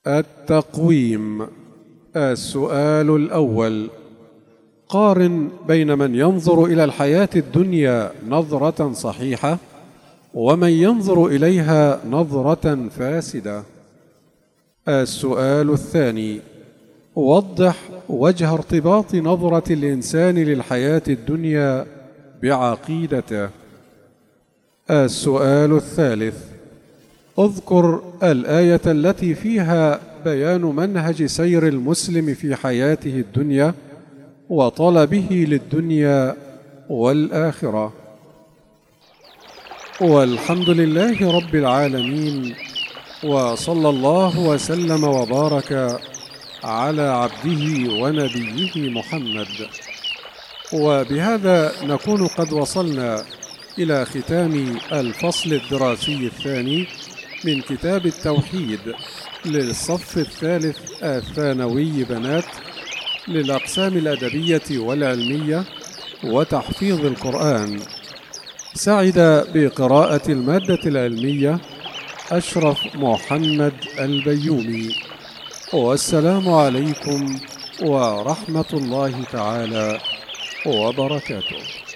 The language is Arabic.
التقويم. السؤال الأول: قارن بين من ينظر إلى الحياة الدنيا نظرة صحيحة ومن ينظر إليها نظرة فاسدة. السؤال الثاني: وضح وجه ارتباط نظرة الإنسان للحياة الدنيا بعقيدته. السؤال الثالث: اذكر الآية التي فيها بيان منهج سير المسلم في حياته الدنيا وطلبه للدنيا والآخرة. والحمد لله رب العالمين، وصلى الله وسلم وبارك على عبده ونبيه محمد. وبهذا نكون قد وصلنا إلى ختام الفصل الدراسي الثاني من كتاب التوحيد للصف الثالث الثانوي بنات للأقسام الأدبية والعلمية وتحفيظ القرآن. سعد بقراءة المادة العلمية أشرف محمد البيومي. والسلام عليكم ورحمة الله تعالى وبركاته.